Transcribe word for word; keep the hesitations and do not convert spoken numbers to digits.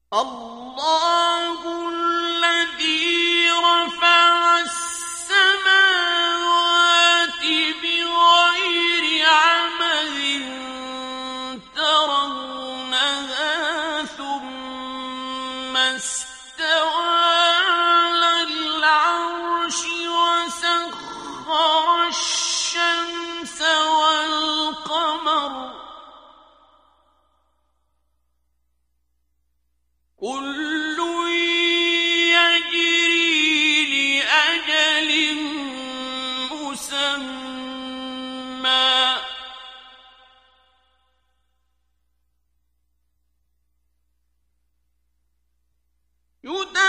الله الذي رفع السماوات بغير عمد ترونها ثم استوى على العرش وسخر الشمس والقمر كل يجري لأجل مسمى يدبر